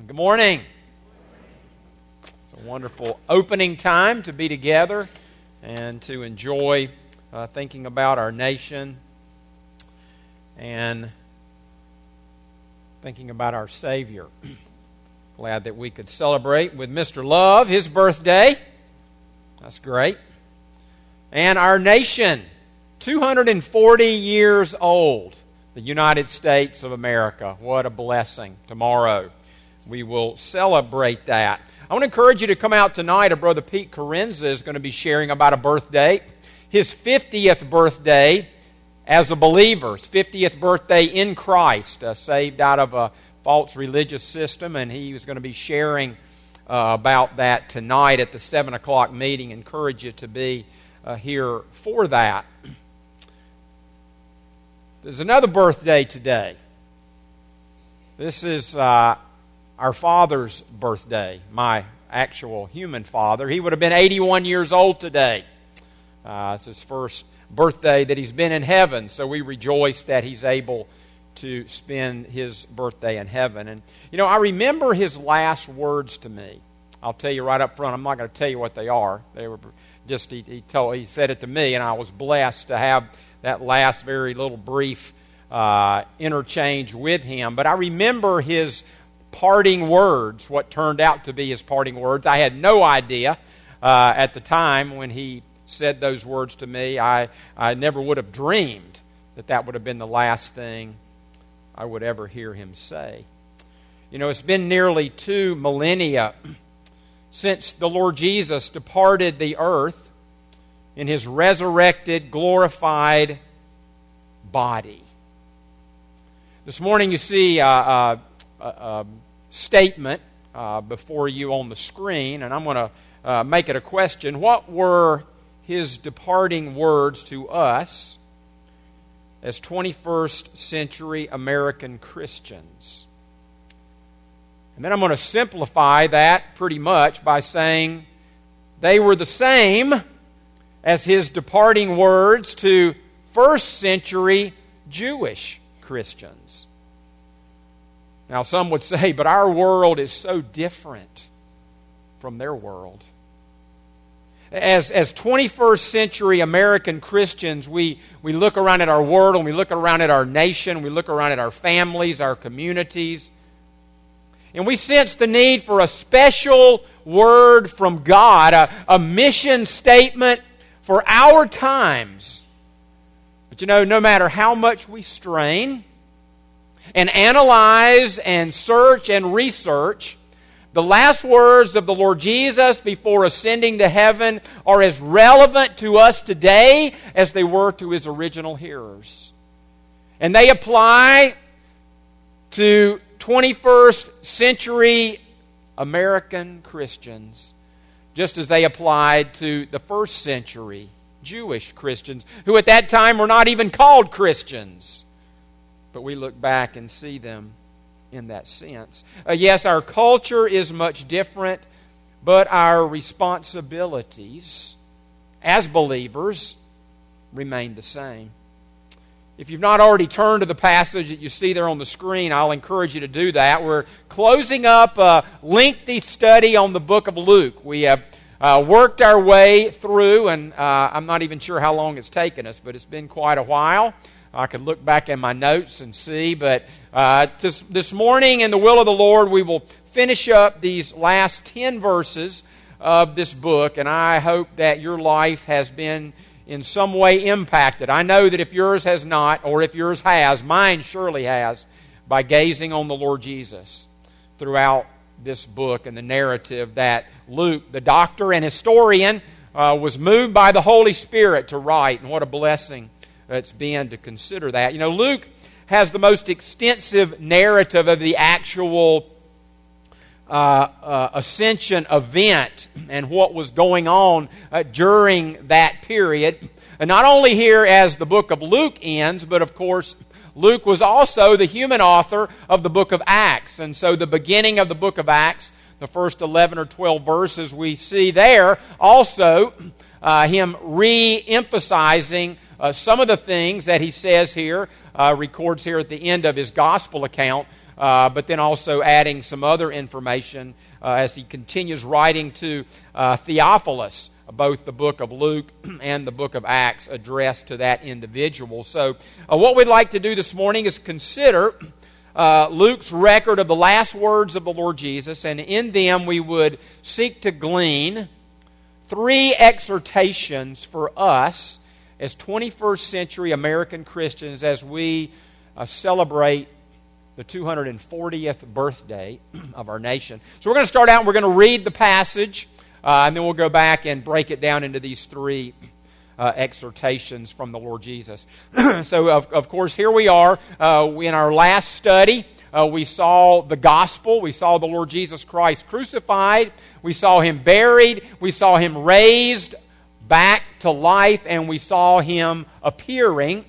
Good morning. It's a wonderful opening time to be together and to enjoy thinking about our nation and thinking about our Savior. Glad that we could celebrate with Mr. Love his birthday. That's great. And our nation, 240 years old, the United States of America. What a blessing. Tomorrow we will celebrate that. I want to encourage you to come out tonight. Brother Pete Carenza is going to be sharing about a birthday. His 50th birthday as a believer. His 50th birthday in Christ, saved out of a false religious system. And he was going to be sharing about that tonight at the 7 o'clock meeting. Encourage you to be here for that. There's another birthday today. This is our father's birthday, my actual human father. He would have been 81 years old today. It's his first birthday that he's been in heaven, so we rejoice that he's able to spend his birthday in heaven. And, you know, I remember his last words to me. I'll tell you right up front, I'm not going to tell you what they are. They were just, he said it to me, and I was blessed to have that last very little brief interchange with him. But I remember his parting words, what turned out to be his parting words. I had no idea at the time when he said those words to me. I never would have dreamed that that would have been the last thing I would ever hear him say. You know, it's been nearly 2 millennia since the Lord Jesus departed the earth in his resurrected, glorified body. This morning you see a statement before you on the screen, and I'm going to make it a question. What were his departing words to us as 21st century American Christians? And then I'm going to simplify that pretty much by saying they were the same as his departing words to first century Jewish Christians. Now, some would say, but our world is so different from their world. As 21st century American Christians, we look around at our world, and we look around at our nation, we look around at our families, our communities, and we sense the need for a special word from God, a mission statement for our times. But you know, no matter how much we strain and analyze and search and research, the last words of the Lord Jesus before ascending to heaven are as relevant to us today as they were to his original hearers. And they apply to 21st century American Christians just as they applied to the first century Jewish Christians, who at that time were not even called Christians. But we look back and see them in that sense. Yes, our culture is much different, but our responsibilities as believers remain the same. If you've not already turned to the passage that you see there on the screen, I'll encourage you to do that. We're closing up a lengthy study on the book of Luke. We have worked our way through, and I'm not even sure how long it's taken us, but it's been quite a while. I could look back in my notes and see, but this morning, in the will of the Lord, we will finish up these last 10 verses of this book, and I hope that your life has been in some way impacted. I know that if yours has not, or if yours has, mine surely has, by gazing on the Lord Jesus throughout this book and the narrative that Luke, the doctor and historian, was moved by the Holy Spirit to write, and what a blessing it's been to consider that. You know, Luke has the most extensive narrative of the actual ascension event and what was going on during that period. And not only here as the book of Luke ends, but of course Luke was also the human author of the book of Acts. And so the beginning of the book of Acts, the first 11 or 12 verses we see there, also him re-emphasizing some of the things that he says here, records here at the end of his gospel account but then also adding some other information as he continues writing to Theophilus, both the book of Luke and the book of Acts addressed to that individual. So what we'd like to do this morning is consider Luke's record of the last words of the Lord Jesus, and in them we would seek to glean 3 exhortations for us as 21st century American Christians as we celebrate the 240th birthday of our nation. So we're going to start out and we're going to read the passage, and then we'll go back and break it down into these 3 exhortations from the Lord Jesus. So, of course, here we are. In our last study, we saw the gospel. We saw the Lord Jesus Christ crucified. We saw Him buried. We saw Him raised back to life. And we saw Him appearing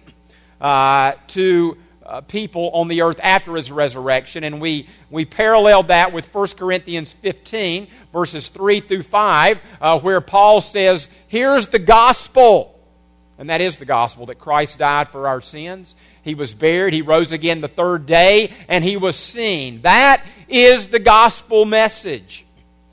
to people on the earth after His resurrection. And we paralleled that with 1 Corinthians 15, verses 3 through 5, where Paul says, here's the gospel. And that is the gospel, that Christ died for our sins. He was buried. He rose again the 3rd day, and He was seen. That is the gospel message.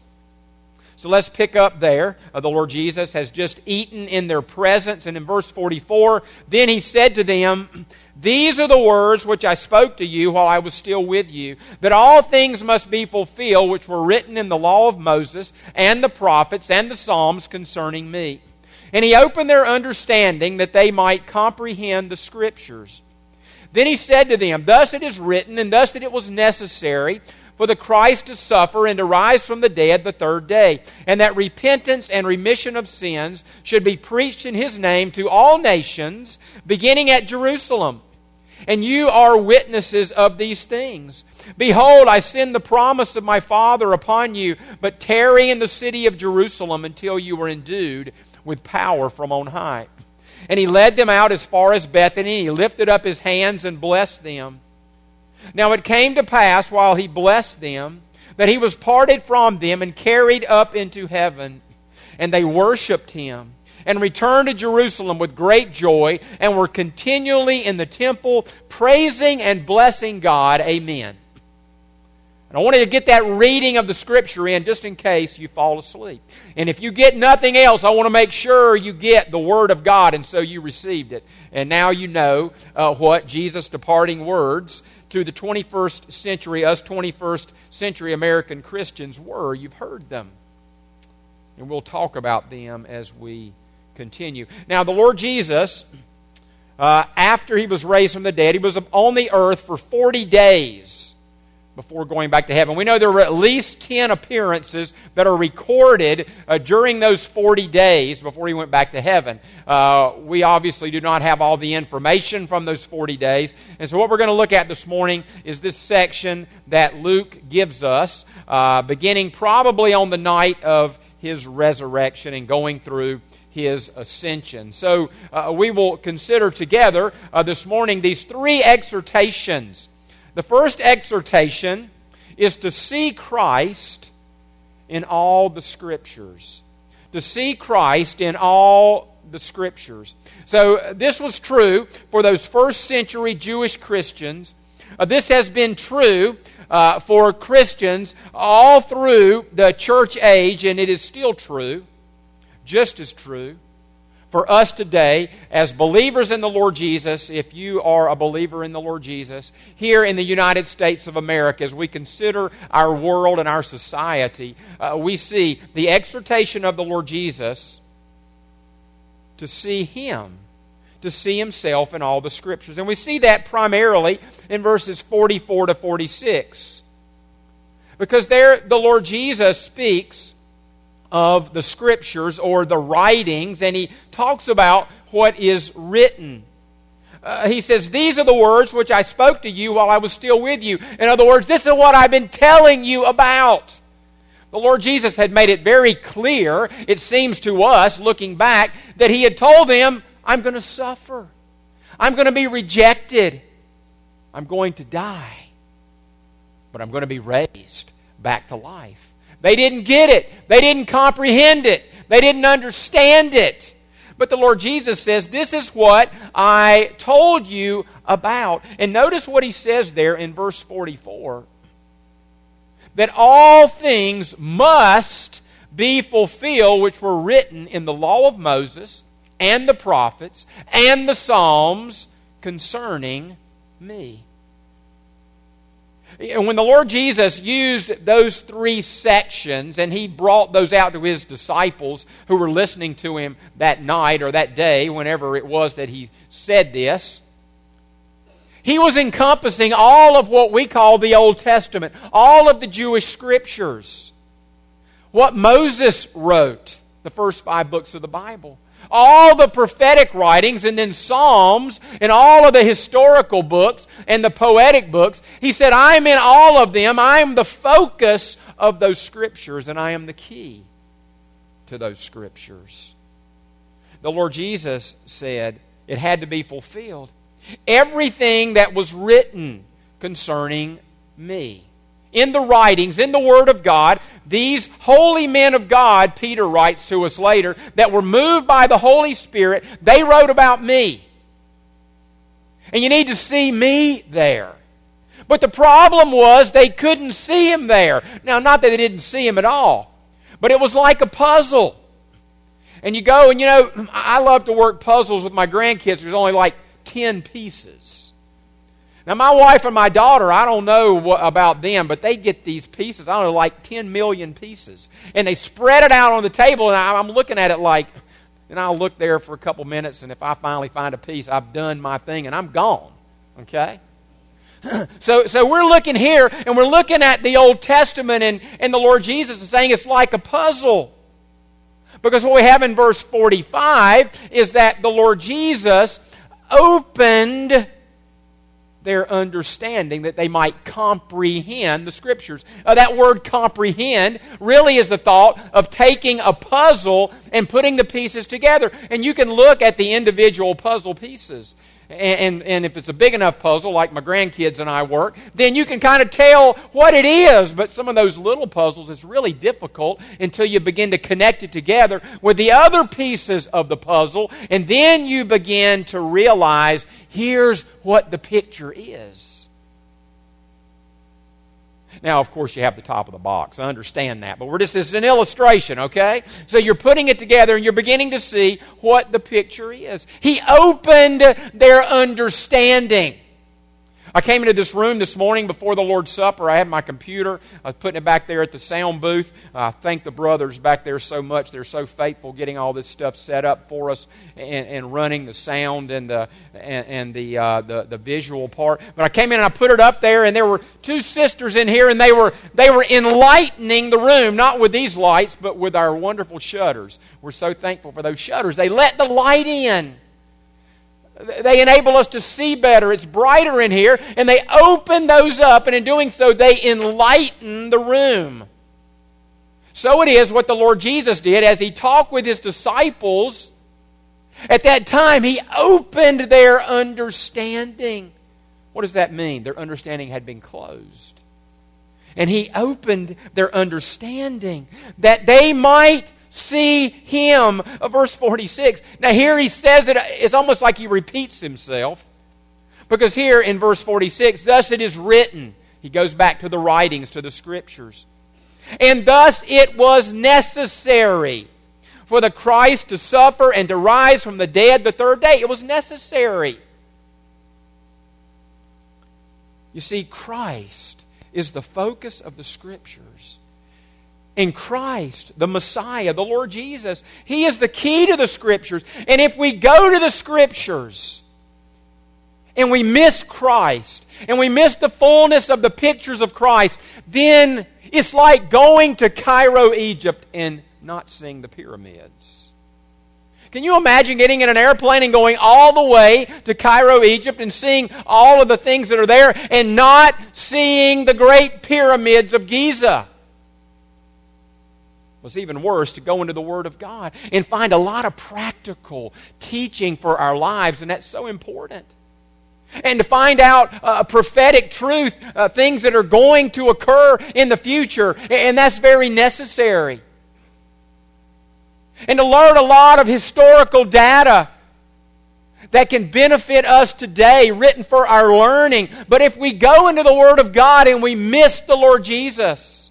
So let's pick up there. The Lord Jesus has just eaten in their presence. And in verse 44, then He said to them, these are the words which I spoke to you while I was still with you, that all things must be fulfilled which were written in the law of Moses and the prophets and the Psalms concerning me. And He opened their understanding that they might comprehend the Scriptures. Then He said to them, thus it is written, and thus it was necessary for the Christ to suffer and to rise from the dead the 3rd day, and that repentance and remission of sins should be preached in His name to all nations, beginning at Jerusalem. And you are witnesses of these things. Behold, I send the promise of my Father upon you, but tarry in the city of Jerusalem until you are endued with power from on high. And He led them out as far as Bethany. He lifted up His hands and blessed them. Now it came to pass, while He blessed them, that He was parted from them and carried up into heaven. And they worshipped Him, and returned to Jerusalem with great joy, and were continually in the temple, praising and blessing God. Amen. And I wanted to get that reading of the Scripture in just in case you fall asleep. And if you get nothing else, I want to make sure you get the Word of God, and so you received it. And now you know what Jesus' departing words to the 21st century, us 21st century American Christians were. You've heard them. And we'll talk about them as we continue. Now, the Lord Jesus, after He was raised from the dead, He was on the earth for 40 days before going back to heaven. We know there were at least 10 appearances that are recorded during those 40 days before He went back to heaven. We obviously do not have all the information from those 40 days. And so what we're going to look at this morning is this section that Luke gives us, beginning probably on the night of His resurrection and going through His ascension. So we will consider together this morning these 3 exhortations. The first exhortation is to see Christ in all the Scriptures. To see Christ in all the Scriptures. So this was true for those first century Jewish Christians. This has been true for Christians all through the church age, and it is still true, just as true for us today as believers in the Lord Jesus. If you are a believer in the Lord Jesus, here in the United States of America, as we consider our world and our society, we see the exhortation of the Lord Jesus to see Him, to see Himself in all the Scriptures. And we see that primarily in verses 44 to 46. Because there the Lord Jesus speaks of the Scriptures or the writings, and He talks about what is written. He says, these are the words which I spoke to you while I was still with you. In other words, this is what I've been telling you about. The Lord Jesus had made it very clear, it seems to us, looking back, that He had told them, I'm going to suffer. I'm going to be rejected. I'm going to die. But I'm going to be raised back to life. They didn't get it. They didn't comprehend it. They didn't understand it. But the Lord Jesus says, this is what I told you about. And notice what he says there in verse 44. That all things must be fulfilled which were written in the law of Moses and the prophets and the Psalms concerning me. And when the Lord Jesus used those three sections and he brought those out to his disciples who were listening to him that night or that day, whenever it was that he said this, he was encompassing all of what we call the Old Testament, all of the Jewish Scriptures. What Moses wrote, the first 5 books of the Bible. All the prophetic writings and then Psalms and all of the historical books and the poetic books. He said, I'm in all of them. I am the focus of those Scriptures and I am the key to those Scriptures. The Lord Jesus said it had to be fulfilled. Everything that was written concerning me. In the writings, in the Word of God, these holy men of God, Peter writes to us later, that were moved by the Holy Spirit, they wrote about me. And you need to see me there. But the problem was they couldn't see him there. Now, not that they didn't see him at all, but it was like a puzzle. And you go and, I love to work puzzles with my grandkids. There's only like 10 pieces. Now, my wife and my daughter, I don't know about them, but they get these pieces, I don't know, like 10 million pieces. And they spread it out on the table, and I'm looking at it like, and I'll look there for a couple minutes, and if I finally find a piece, I've done my thing, and I'm gone. Okay? So we're looking here, and we're looking at the Old Testament, and the Lord Jesus is saying it's like a puzzle. Because what we have in verse 45 is that the Lord Jesus opened their understanding that they might comprehend the Scriptures. That word comprehend really is the thought of taking a puzzle and putting the pieces together. And you can look at the individual puzzle pieces. And if it's a big enough puzzle, like my grandkids and I work, then you can kind of tell what it is. But some of those little puzzles, it's really difficult until you begin to connect it together with the other pieces of the puzzle. And then you begin to realize, here's what the picture is. Now, of course, you have the top of the box. I understand that. But this is an illustration, okay? So you're putting it together and you're beginning to see what the picture is. He opened their understanding. I came into this room this morning before the Lord's Supper. I had my computer. I was putting it back there at the sound booth. I thank the brothers back there so much. They're so faithful getting all this stuff set up for us and running the sound and the visual part. But I came in and I put it up there, and there were 2 sisters in here, and they were enlightening the room, not with these lights, but with our wonderful shutters. We're so thankful for those shutters. They let the light in. They enable us to see better. It's brighter in here. And they open those up, and in doing so, they enlighten the room. So it is what the Lord Jesus did as He talked with His disciples. At that time, He opened their understanding. What does that mean? Their understanding had been closed. And He opened their understanding that they might see Him. Verse 46. Now here he says it's almost like he repeats himself. Because here in verse 46, thus it is written. He goes back to the writings, to the Scriptures. And thus it was necessary for the Christ to suffer and to rise from the dead the 3rd day. It was necessary. You see, Christ is the focus of the Scriptures. In Christ, the Messiah, the Lord Jesus, He is the key to the Scriptures. And if we go to the Scriptures and we miss Christ, and we miss the fullness of the pictures of Christ, then it's like going to Cairo, Egypt, and not seeing the pyramids. Can you imagine getting in an airplane and going all the way to Cairo, Egypt, and seeing all of the things that are there, and not seeing the great pyramids of Giza? It was even worse to go into the Word of God and find a lot of practical teaching for our lives, and that's so important. And to find out prophetic truth, things that are going to occur in the future, and that's very necessary. and to learn a lot of historical data that can benefit us today, written for our learning. But if we go into the Word of God and we miss the Lord Jesus,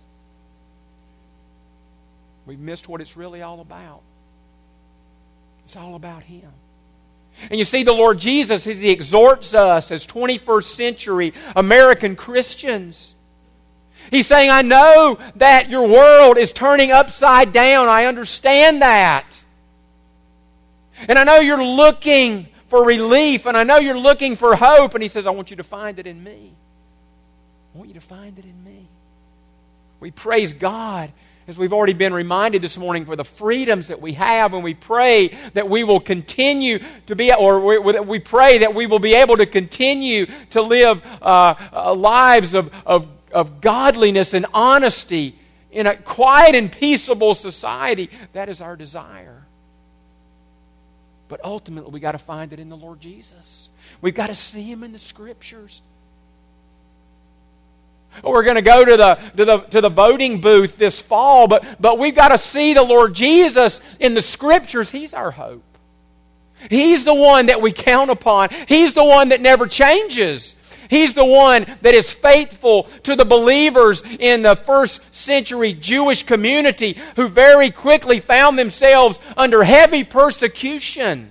we've missed what it's really all about. It's all about Him. And you see, the Lord Jesus, as He exhorts us as 21st century American Christians, He's saying, I know that your world is turning upside down. I understand that. And I know you're looking for relief, and I know you're looking for hope. And He says, I want you to find it in me. I want you to find it in me. We praise God, as we've already been reminded this morning, for the freedoms that we have, and we pray that we will continue to be, or we pray that we will be able to continue to live lives of godliness and honesty in a quiet and peaceable society. That is our desire. But ultimately, we've got to find it in the Lord Jesus. We've got to see Him in the Scriptures. We're going to go to the voting booth this fall, but we've got to see the Lord Jesus in the Scriptures. He's our hope. He's the one that we count upon. He's the one that never changes. He's the one that is faithful to the believers in the first century Jewish community who very quickly found themselves under heavy persecution.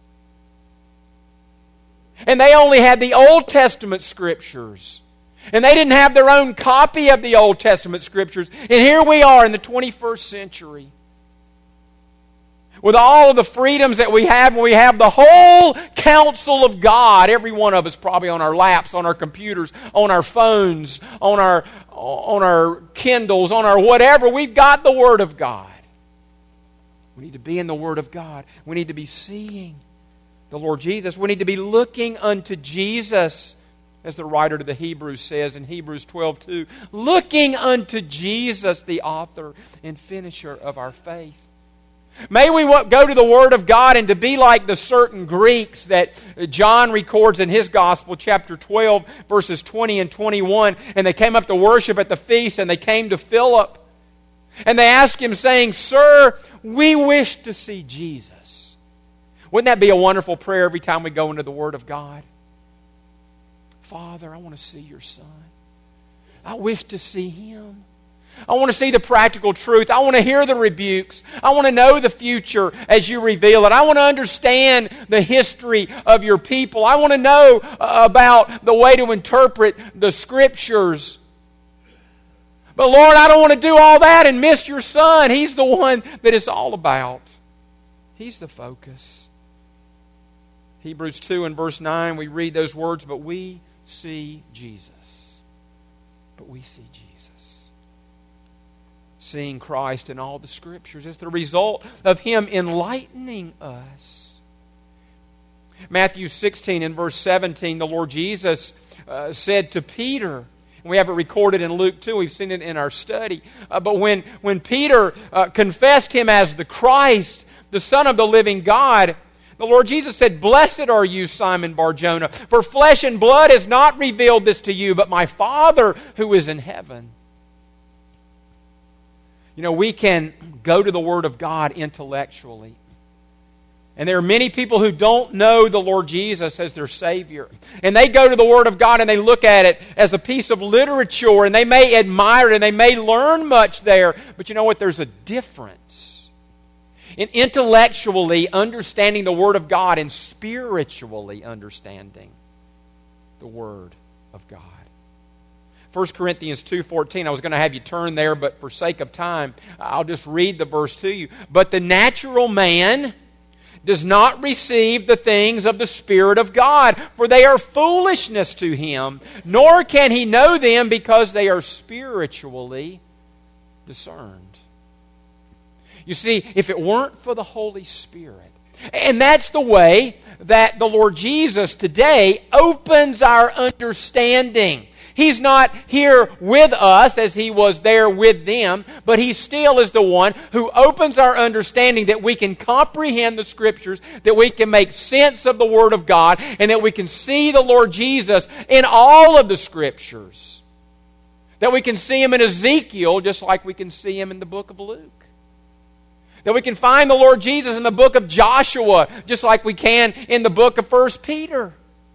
And they only had the Old Testament Scriptures. And they didn't have their own copy of the Old Testament Scriptures. And here we are in the 21st century, with all of the freedoms that we have, and we have the whole counsel of God, every one of us probably on our laps, on our computers, on our phones, on our Kindles, on our whatever. We've got the Word of God. We need to be in the Word of God. We need to be seeing the Lord Jesus. We need to be looking unto Jesus, as the writer to the Hebrews says in Hebrews 12:2, looking unto Jesus, the author and finisher of our faith. May we go to the Word of God and to be like the certain Greeks that John records in his Gospel, chapter 12, verses 20 and 21. And they came up to worship at the feast, and they came to Philip. And they asked him, saying, Sir, we wish to see Jesus. Wouldn't that be a wonderful prayer every time we go into the Word of God? Father, I want to see your Son. I wish to see Him. I want to see the practical truth. I want to hear the rebukes. I want to know the future as you reveal it. I want to understand the history of your people. I want to know about the way to interpret the Scriptures. But Lord, I don't want to do all that and miss your Son. He's the one that it's all about. He's the focus. Hebrews 2 and verse 9, we read those words, but we see Jesus. But we see Jesus. Seeing Christ in all the Scriptures is the result of Him enlightening us. Matthew 16 and verse 17, the Lord Jesus said to Peter, and we have it recorded in Luke 2, we've seen it in our study, but when Peter confessed Him as the Christ, the Son of the living God, the Lord Jesus said, Blessed are you, Simon Bar-Jonah, for flesh and blood has not revealed this to you, but my Father who is in heaven. You know, we can go to the Word of God intellectually. And there are many people who don't know the Lord Jesus as their Savior. And they go to the Word of God and they look at it as a piece of literature, and they may admire it and they may learn much there. But you know what? There's a difference in intellectually understanding the Word of God and spiritually understanding the Word of God. 1 Corinthians 2:14, I was going to have you turn there, but for sake of time, I'll just read the verse to you. But the natural man does not receive the things of the Spirit of God, for they are foolishness to him, nor can he know them because they are spiritually discerned. You see, if it weren't for the Holy Spirit, and that's the way that the Lord Jesus today opens our understanding. He's not here with us as He was there with them, but He still is the one who opens our understanding that we can comprehend the Scriptures, that we can make sense of the Word of God, and that we can see the Lord Jesus in all of the Scriptures. That we can see Him in Ezekiel just like we can see Him in the book of Luke. That we can find the Lord Jesus in the book of Joshua, just like we can in the book of 1 Peter.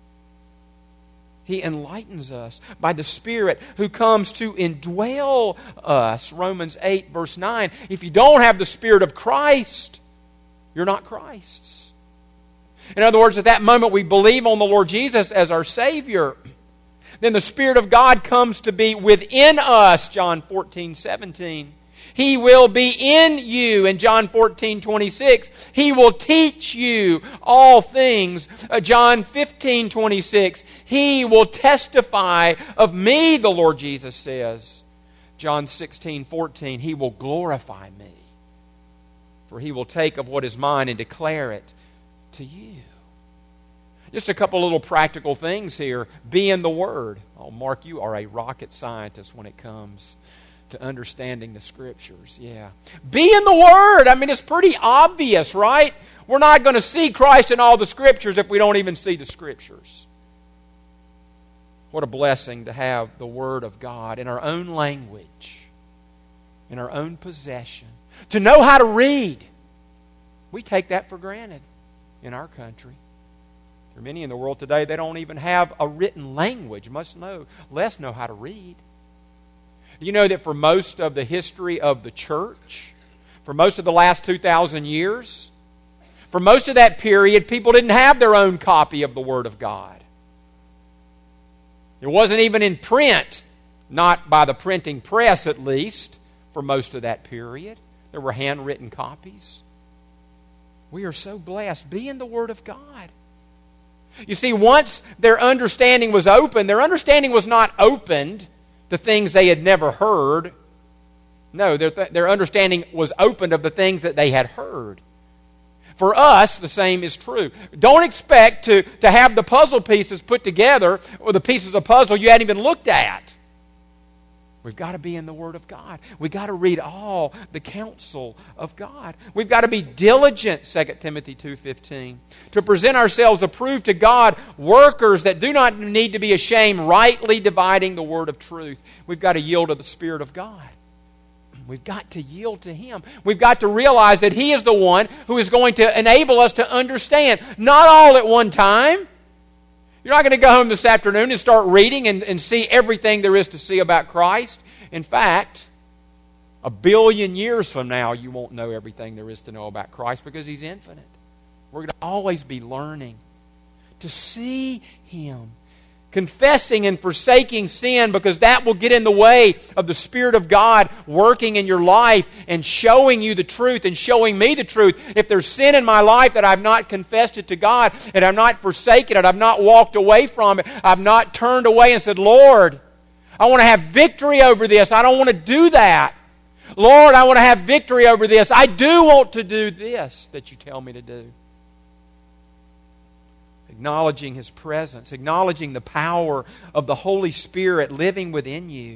He enlightens us by the Spirit who comes to indwell us. Romans 8, verse 9. If you don't have the Spirit of Christ, you're not Christ's. In other words, at that moment we believe on the Lord Jesus as our Savior. Then the Spirit of God comes to be within us, John 14, 17. He will be in you, in John 14, 26. He will teach you all things, John 15, 26. He will testify of me, the Lord Jesus says. John 16, 14. He will glorify me, for He will take of what is mine and declare it to you. Just a couple little practical things here. Be in the Word. Oh, Mark, you are a rocket scientist when it comes to understanding the Scriptures. Yeah. Be in the Word. I mean, it's pretty obvious, right? We're not going to see Christ in all the Scriptures if we don't even see the Scriptures. What a blessing to have the Word of God in our own language, in our own possession. To know how to read. We take that for granted in our country. There are many in the world today, they don't even have a written language, much less know how to read. You know that for most of the history of the church, for most of the last 2,000 years, for most of that period, people didn't have their own copy of the Word of God. It wasn't even in print, not by the printing press at least, for most of that period. There were handwritten copies. We are so blessed. Be in the Word of God. You see, once their understanding was open, their understanding was not opened to things they had never heard. No, their understanding was opened of the things that they had heard. For us, the same is true. Don't expect to have the puzzle pieces put together, or the pieces of the puzzle you hadn't even looked at. We've got to be in the Word of God. We've got to read all the counsel of God. We've got to be diligent, 2 Timothy 2:15, to present ourselves approved to God, workers that do not need to be ashamed, rightly dividing the word of truth. We've got to yield to the Spirit of God. We've got to yield to Him. We've got to realize that He is the one who is going to enable us to understand. Not all at one time. You're not going to go home this afternoon and start reading and see everything there is to see about Christ. In fact, 1 billion years from now, you won't know everything there is to know about Christ because He's infinite. We're going to always be learning to see Him, confessing and forsaking sin, because that will get in the way of the Spirit of God working in your life and showing you the truth and showing me the truth. If there's sin in my life that I've not confessed it to God and I've not forsaken it, I've not walked away from it, I've not turned away and said, Lord, I want to have victory over this. I don't want to do that. Lord, I want to have victory over this. I do want to do this that you tell me to do. Acknowledging His presence, acknowledging the power of the Holy Spirit living within you.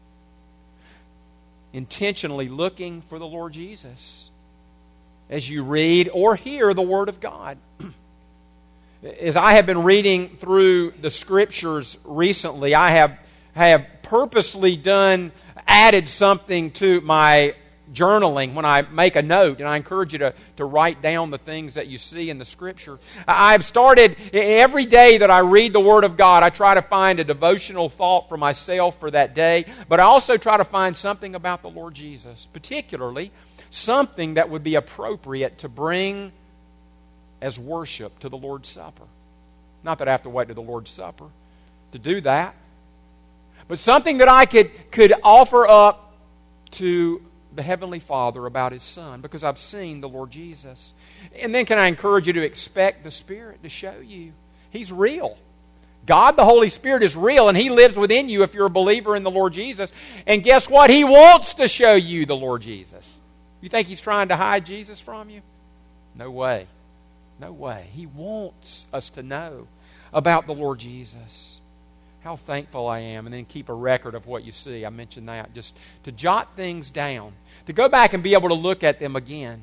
Intentionally looking for the Lord Jesus as you read or hear the Word of God. As I have been reading through the Scriptures recently, I have purposely added something to my journaling when I make a note, and I encourage you to write down the things that you see in the Scripture. I've started, every day that I read the Word of God, I try to find a devotional thought for myself for that day, but I also try to find something about the Lord Jesus, particularly something that would be appropriate to bring as worship to the Lord's Supper. Not that I have to wait to the Lord's Supper to do that, but something that I could offer up to the Heavenly Father about His Son, because I've seen the Lord Jesus. And then can I encourage you to expect the Spirit to show you? He's real. God, the Holy Spirit, is real, and He lives within you if you're a believer in the Lord Jesus. And guess what? He wants to show you the Lord Jesus. You think He's trying to hide Jesus from you? No way. No way. He wants us to know about the Lord Jesus. How thankful I am. And then keep a record of what you see. I mentioned that. Just to jot things down. To go back and be able to look at them again.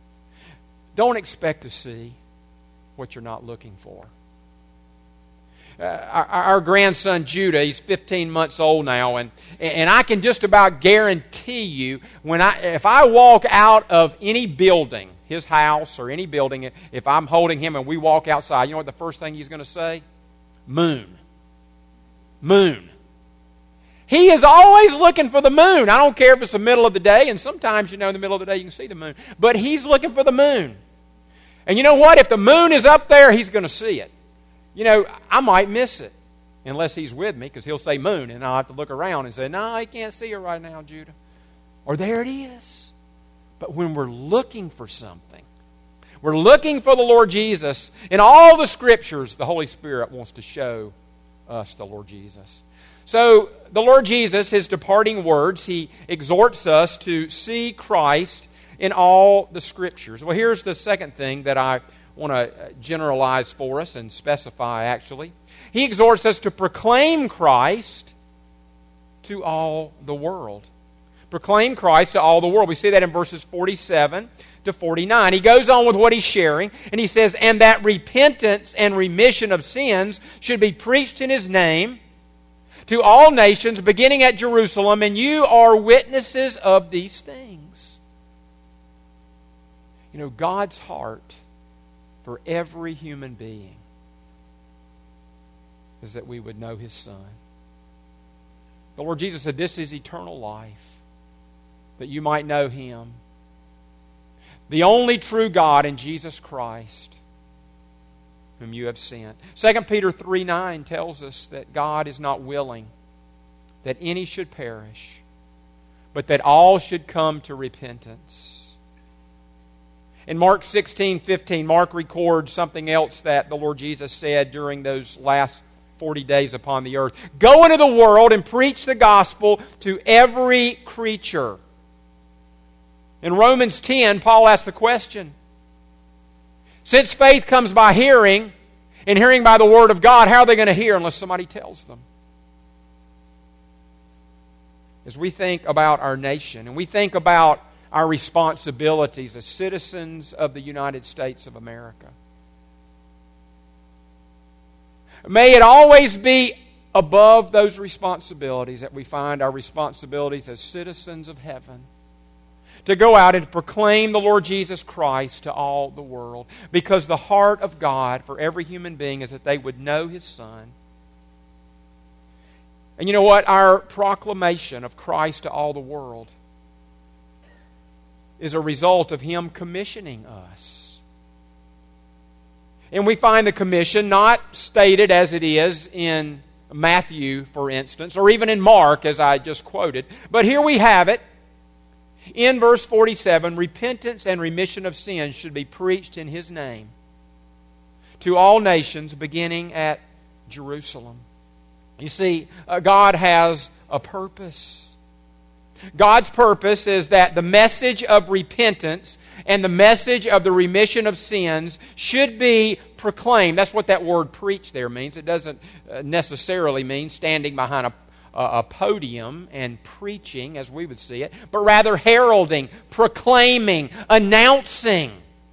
Don't expect to see what you're not looking for. our grandson Judah, he's 15 months old now, and I can just about guarantee you, if I walk out of any building, his house or any building, if I'm holding him and we walk outside, you know what the first thing he's going to say? Moon. Moon. He is always looking for the moon. I don't care if it's the middle of the day, and sometimes, in the middle of the day you can see the moon, but he's looking for the moon. And you know what? If the moon is up there, he's going to see it. I might miss it unless he's with me, because he'll say moon, and I'll have to look around and say, no, I can't see her right now, Judah. Or there it is. But when we're looking for something, we're looking for the Lord Jesus, in all the Scriptures, the Holy Spirit wants to show us the Lord Jesus. So, the Lord Jesus, His departing words, He exhorts us to see Christ in all the Scriptures. Well, here's the second thing that I want to generalize for us and specify, actually. He exhorts us to proclaim Christ to all the world. Proclaim Christ to all the world. We see that in verses 47 to 49. He goes on with what he's sharing, and he says, and that repentance and remission of sins should be preached in His name to all nations, beginning at Jerusalem, and you are witnesses of these things. God's heart for every human being is that we would know His Son. The Lord Jesus said, this is eternal life, that you might know Him, the only true God, in Jesus Christ, whom you have sent. 2 Peter 3:9 tells us that God is not willing that any should perish, but that all should come to repentance. In Mark 16:15, Mark records something else that the Lord Jesus said during those last 40 days upon the earth. Go into the world and preach the gospel to every creature. In Romans 10, Paul asked the question, since faith comes by hearing, and hearing by the Word of God, how are they going to hear unless somebody tells them? As we think about our nation, and we think about our responsibilities as citizens of the United States of America, may it always be above those responsibilities that we find our responsibilities as citizens of heaven, to go out and proclaim the Lord Jesus Christ to all the world. Because the heart of God for every human being is that they would know His Son. And you know what? Our proclamation of Christ to all the world is a result of Him commissioning us. And we find the commission not stated as it is in Matthew, for instance, or even in Mark, as I just quoted. But here we have it. In verse 47, repentance and remission of sins should be preached in His name to all nations, beginning at Jerusalem. You see, God has a purpose. God's purpose is that the message of repentance and the message of the remission of sins should be proclaimed. That's what that word preach there means. It doesn't necessarily mean standing behind a podium and preaching, as we would see it, but rather heralding, proclaiming, announcing.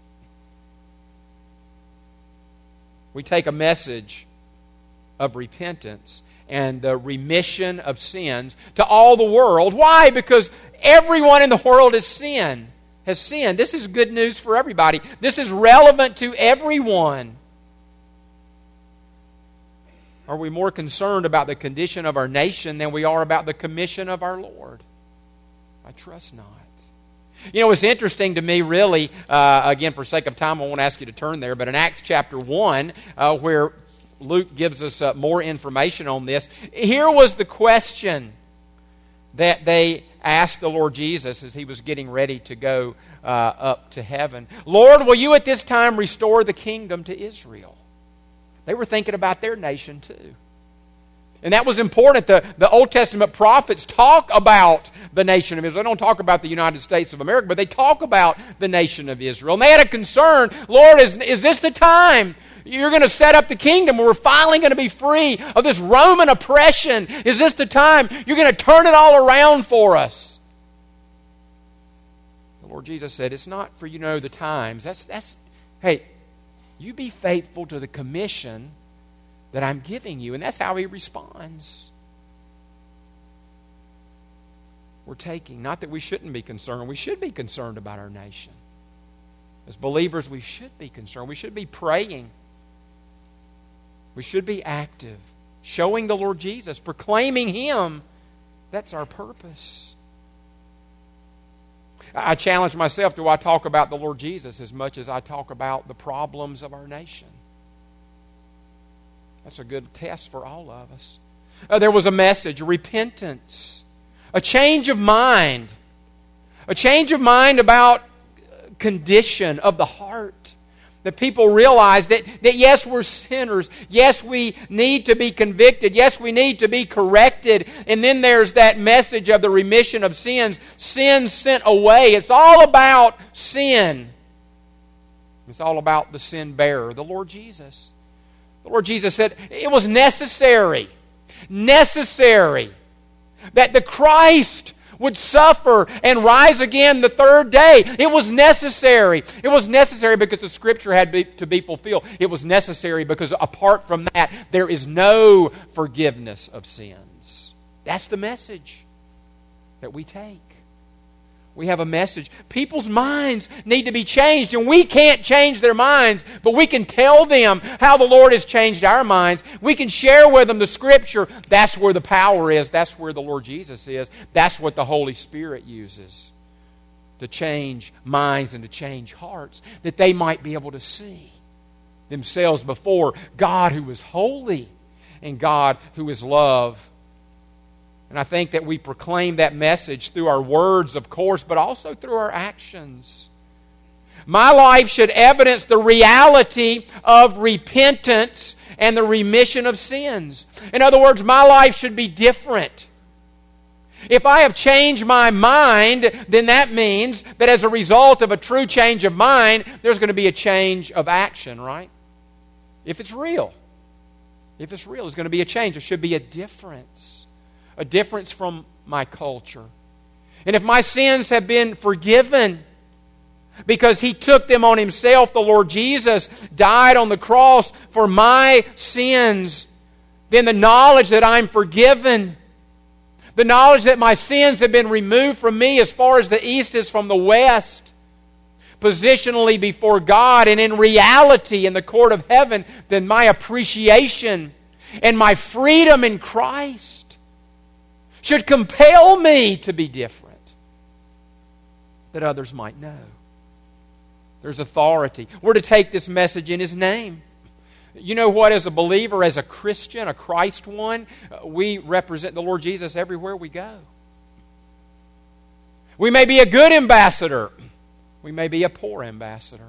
We take a message of repentance and the remission of sins to all the world. Why? Because everyone in the world has sinned. This is good news for everybody. This is relevant to everyone. Are we more concerned about the condition of our nation than we are about the commission of our Lord? I trust not. It's interesting to me, really, again, for sake of time, I won't ask you to turn there, but in Acts chapter 1, where Luke gives us more information on this, here was the question that they asked the Lord Jesus as He was getting ready to go up to heaven. Lord, will you at this time restore the kingdom to Israel? They were thinking about their nation too. And that was important. The Old Testament prophets talk about the nation of Israel. They don't talk about the United States of America, but they talk about the nation of Israel. And they had a concern. Lord, is this the time you're going to set up the kingdom where we're finally going to be free of this Roman oppression? Is this the time you're going to turn it all around for us? The Lord Jesus said, it's not for you to know the times. Hey, you be faithful to the commission that I'm giving you. And that's how he responds. We're taking, not that we shouldn't be concerned. We should be concerned about our nation. As believers, we should be concerned. We should be praying. We should be active, showing the Lord Jesus, proclaiming Him. That's our purpose. I challenge myself, do I talk about the Lord Jesus as much as I talk about the problems of our nation? That's a good test for all of us. There was a message, a repentance, a change of mind. A change of mind about condition of the heart. That people realize that yes, we're sinners. Yes, we need to be convicted. Yes, we need to be corrected. And then there's that message of the remission of sins. Sin sent away. It's all about sin. It's all about the sin bearer, the Lord Jesus. The Lord Jesus said it was necessary that the Christ would suffer and rise again the third day. It was necessary. It was necessary because the Scripture had to be fulfilled. It was necessary because apart from that, there is no forgiveness of sins. That's the message that we take. We have a message. People's minds need to be changed, and we can't change their minds, but we can tell them how the Lord has changed our minds. We can share with them the Scripture. That's where the power is. That's where the Lord Jesus is. That's what the Holy Spirit uses to change minds and to change hearts, that they might be able to see themselves before God who is holy and God who is love. And I think that we proclaim that message through our words, of course, but also through our actions. My life should evidence the reality of repentance and the remission of sins. In other words, my life should be different. If I have changed my mind, then that means that as a result of a true change of mind, there's going to be a change of action, right? If it's real. If it's real, there's going to be a change. There should be a difference. A difference from my culture. And if my sins have been forgiven because He took them on Himself, the Lord Jesus died on the cross for my sins, then the knowledge that I'm forgiven, the knowledge that my sins have been removed from me as far as the east is from the west, positionally before God and in reality in the court of heaven, then my appreciation and my freedom in Christ should compel me to be different, that others might know. There's authority. We're to take this message in His name. You know what? As a believer, as a Christian, a Christ one, we represent the Lord Jesus everywhere we go. We may be a good ambassador. We may be a poor ambassador.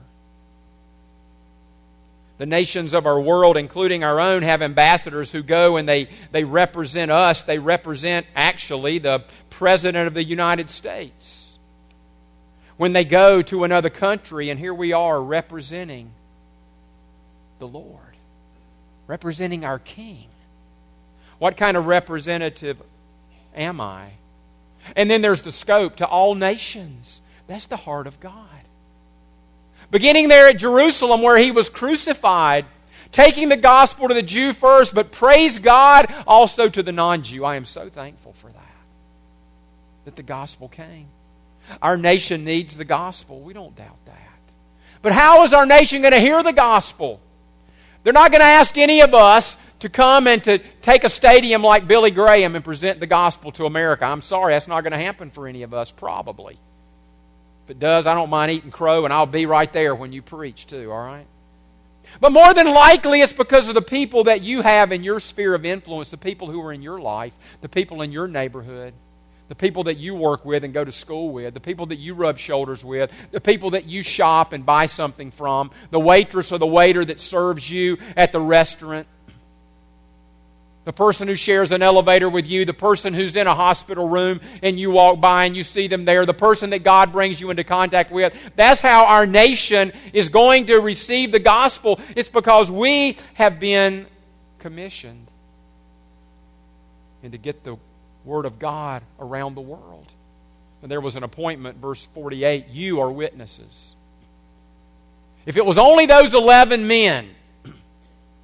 The nations of our world, including our own, have ambassadors who go and they represent us. They represent, actually, the President of the United States. When they go to another country, and here we are representing the Lord, representing our King. What kind of representative am I? And then there's the scope to all nations. That's the heart of God. Beginning there at Jerusalem where He was crucified, taking the gospel to the Jew first, but praise God also to the non-Jew. I am so thankful for that the gospel came. Our nation needs the gospel. We don't doubt that. But how is our nation going to hear the gospel? They're not going to ask any of us to come and to take a stadium like Billy Graham and present the gospel to America. I'm sorry, that's not going to happen for any of us, probably. If it does, I don't mind eating crow, and I'll be right there when you preach too, all right? But more than likely, it's because of the people that you have in your sphere of influence, the people who are in your life, the people in your neighborhood, the people that you work with and go to school with, the people that you rub shoulders with, the people that you shop and buy something from, the waitress or the waiter that serves you at the restaurant, the person who shares an elevator with you, the person who's in a hospital room and you walk by and you see them there, the person that God brings you into contact with. That's how our nation is going to receive the gospel. It's because we have been commissioned and to get the Word of God around the world. And there was an appointment, verse 48, you are witnesses. If it was only those 11 men,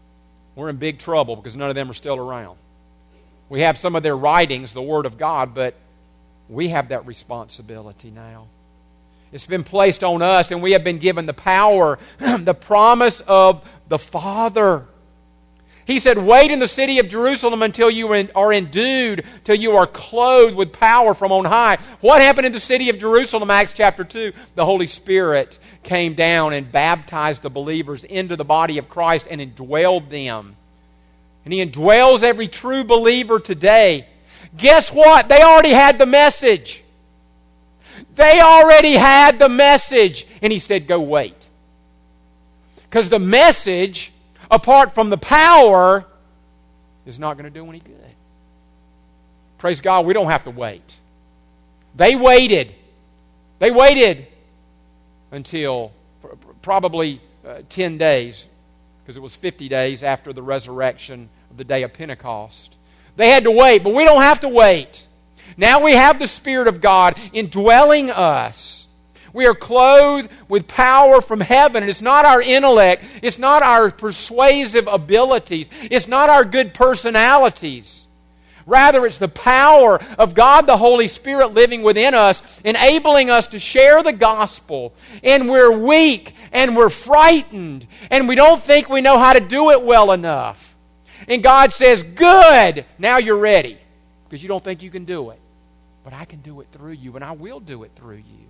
we're in big trouble because none of them are still around. We have some of their writings, the Word of God, but we have that responsibility now. It's been placed on us, and we have been given the power, the promise of the Father. He said, wait in the city of Jerusalem until you are endued, till you are clothed with power from on high. What happened in the city of Jerusalem, Acts chapter 2? The Holy Spirit came down and baptized the believers into the body of Christ and indwelled them. And He indwells every true believer today. Guess what? They already had the message. They already had the message. And He said, go wait. Because the message, apart from the power, is not going to do any good. Praise God, we don't have to wait. They waited. They waited until probably 10 days, because it was 50 days after the resurrection of the day of Pentecost. They had to wait, but we don't have to wait. Now we have the Spirit of God indwelling us. We are clothed with power from heaven. And it's not our intellect. It's not our persuasive abilities. It's not our good personalities. Rather, it's the power of God the Holy Spirit living within us, enabling us to share the gospel. And we're weak, and we're frightened, and we don't think we know how to do it well enough. And God says, good, now you're ready. Because you don't think you can do it. But I can do it through you, and I will do it through you.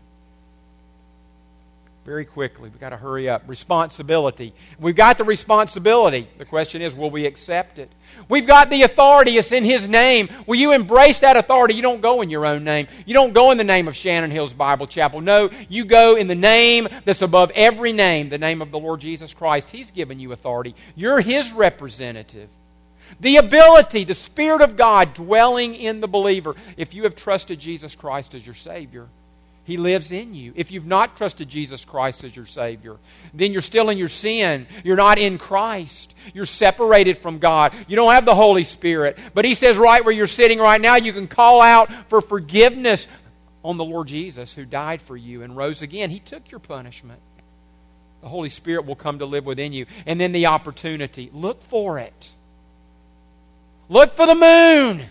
Very quickly, we've got to hurry up. Responsibility. We've got the responsibility. The question is, will we accept it? We've got the authority. It's in His name. Will you embrace that authority? You don't go in your own name. You don't go in the name of Shannon Hills Bible Chapel. No, you go in the name that's above every name, the name of the Lord Jesus Christ. He's given you authority. You're His representative. The ability, the Spirit of God dwelling in the believer. If you have trusted Jesus Christ as your Savior, He lives in you. If you've not trusted Jesus Christ as your Savior, then you're still in your sin. You're not in Christ. You're separated from God. You don't have the Holy Spirit. But He says right where you're sitting right now, you can call out for forgiveness on the Lord Jesus who died for you and rose again. He took your punishment. The Holy Spirit will come to live within you. And then the opportunity. Look for it. Look for the moon.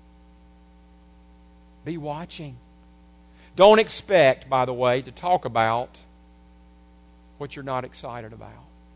Be watching. Don't expect, by the way, to talk about what you're not excited about.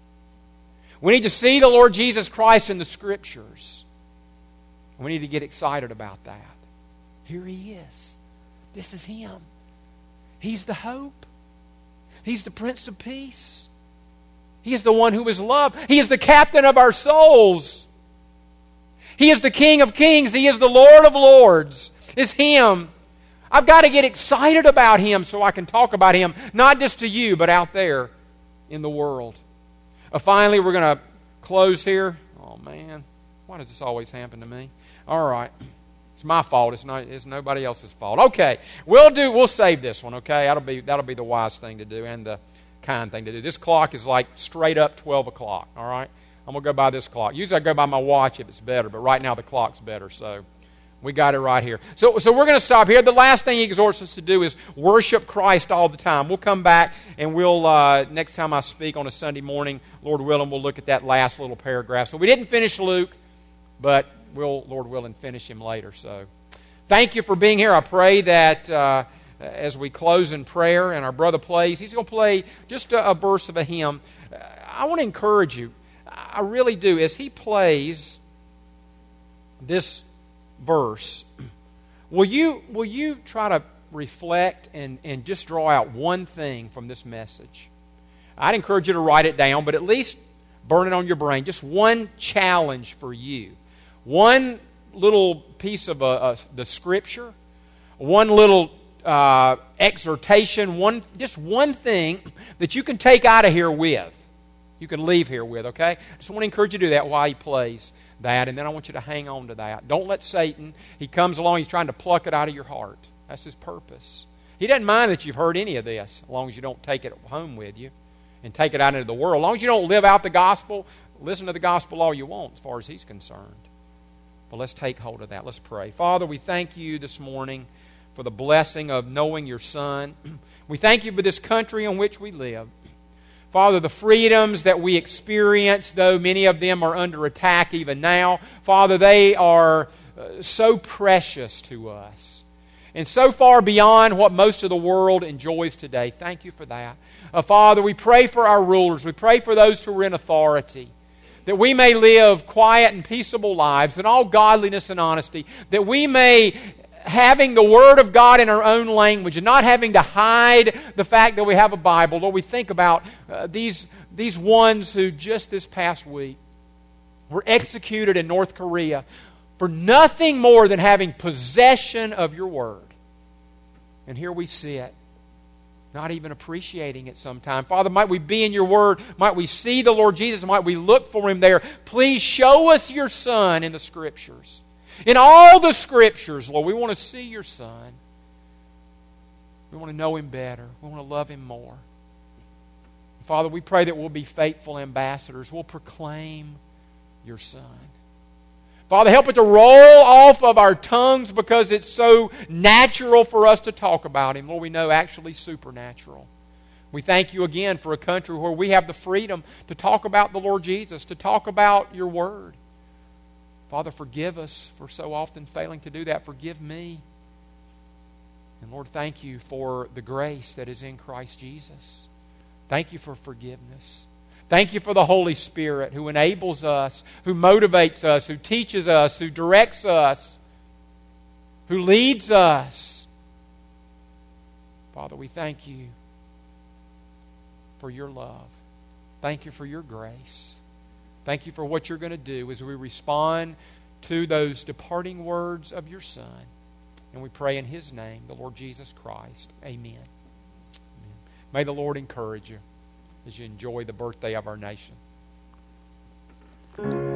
We need to see the Lord Jesus Christ in the Scriptures. We need to get excited about that. Here He is. This is Him. He's the hope. He's the Prince of Peace. He is the one who is love. He is the captain of our souls. He is the King of Kings. He is the Lord of Lords. It's Him. I've got to get excited about Him so I can talk about Him, not just to you, but out there in the world. Finally, we're going to close here. Oh, man. Why does this always happen to me? All right. It's my fault. It's nobody else's fault. Okay. We'll save this one, okay? That'll be the wise thing to do and the kind thing to do. This clock is like straight up 12 o'clock, all right? I'm going to go by this clock. Usually I go by my watch if it's better, but right now the clock's better, so we got it right here. So we're going to stop here. The last thing He exhorts us to do is worship Christ all the time. We'll come back and we'll, next time I speak on a Sunday morning, Lord willing, we'll look at that last little paragraph. So we didn't finish Luke, but we'll, Lord willing, finish him later. So thank you for being here. I pray that as we close in prayer and our brother plays, he's going to play just a verse of a hymn. I want to encourage you. I really do. As he plays this verse, will you try to reflect and just draw out one thing from this message? I'd encourage you to write it down, but at least burn it on your brain. Just one challenge for you. One little piece of the Scripture. One little exhortation. Just one thing that you can take out of here with. You can leave here with, okay? I just want to encourage you to do that while he plays that, and then I want you to hang on to that. Don't let Satan, he comes along, he's trying to pluck it out of your heart. That's his purpose. He doesn't mind that you've heard any of this, as long as you don't take it home with you and take it out into the world. As long as you don't live out the gospel, listen to the gospel all you want as far as he's concerned. But let's take hold of that. Let's pray. Father, we thank you this morning for the blessing of knowing your Son. We thank you for this country in which we live. Father, the freedoms that we experience, though many of them are under attack even now, Father, they are so precious to us and so far beyond what most of the world enjoys today. Thank you for that. Father, we pray for our rulers. We pray for those who are in authority, that we may live quiet and peaceable lives in all godliness and honesty, that we may, having the Word of God in our own language and not having to hide the fact that we have a Bible. Lord, we think about these ones who just this past week were executed in North Korea for nothing more than having possession of your Word. And here we sit, not even appreciating it sometime. Father, might we be in your Word, might we see the Lord Jesus, might we look for Him there. Please show us your Son in the Scriptures. In all the Scriptures, Lord, we want to see your Son. We want to know Him better. We want to love Him more. Father, we pray that we'll be faithful ambassadors. We'll proclaim your Son. Father, help it to roll off of our tongues because it's so natural for us to talk about Him. Lord, we know actually supernatural. We thank you again for a country where we have the freedom to talk about the Lord Jesus, to talk about your Word. Father, forgive us for so often failing to do that. Forgive me. And Lord, thank you for the grace that is in Christ Jesus. Thank you for forgiveness. Thank you for the Holy Spirit who enables us, who motivates us, who teaches us, who directs us, who leads us. Father, we thank you for your love. Thank you for your grace. Thank you for what you're going to do as we respond to those departing words of your Son. And we pray in His name, the Lord Jesus Christ. Amen. Amen. May the Lord encourage you as you enjoy the birthday of our nation.